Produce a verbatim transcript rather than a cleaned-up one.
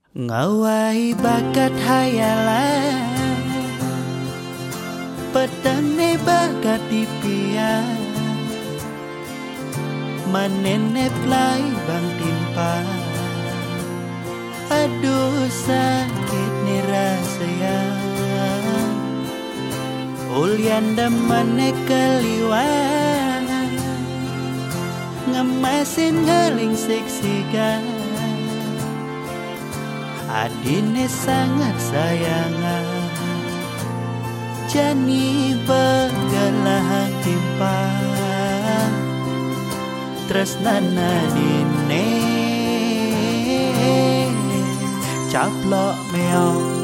Ngawai bakat hayalan petane bakat dipian manene play bang timpa. Aduh sakit nih rasanya ulian damane keliwan ngemasin ngeling seksikan. Adine sangat sayangan jani begalah timpa tresnana dine caplok meong